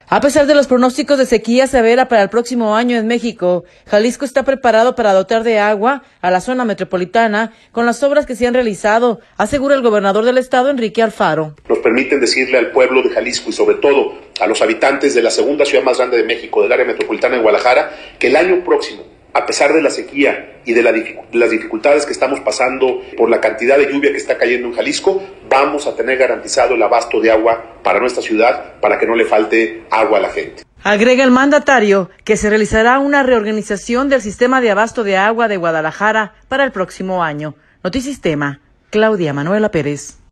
A pesar de los pronósticos de sequía severa para el próximo año en México, Jalisco está preparado para dotar de agua a la zona metropolitana con las obras que se han realizado, asegura el gobernador del estado, Enrique Alfaro. Nos permiten decirle al pueblo de Jalisco y sobre todo a los habitantes de la segunda ciudad más grande de México, del área metropolitana de Guadalajara, que el año próximo, a pesar de la sequía y de las dificultades que estamos pasando por la cantidad de lluvia que está cayendo en Jalisco, vamos a tener garantizado el abasto de agua para nuestra ciudad, para que no le falte agua a la gente. Agrega el mandatario que se realizará una reorganización del sistema de abasto de agua de Guadalajara para el próximo año. Notisistema, Claudia Manuela Pérez.